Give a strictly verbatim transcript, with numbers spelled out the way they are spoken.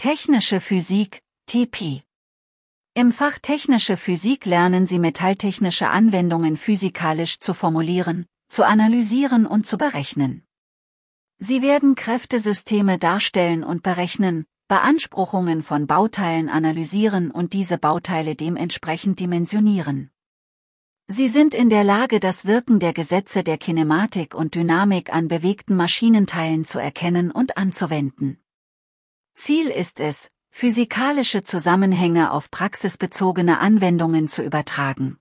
Technische Physik, T P. Im Fach Technische Physik lernen Sie metalltechnische Anwendungen physikalisch zu formulieren, zu analysieren und zu berechnen. Sie werden Kräftesysteme darstellen und berechnen, Beanspruchungen von Bauteilen analysieren und diese Bauteile dementsprechend dimensionieren. Sie sind in der Lage, das Wirken der Gesetze der Kinematik und Dynamik an bewegten Maschinenteilen zu erkennen und anzuwenden. Ziel ist es, physikalische Zusammenhänge auf praxisbezogene Anwendungen zu übertragen.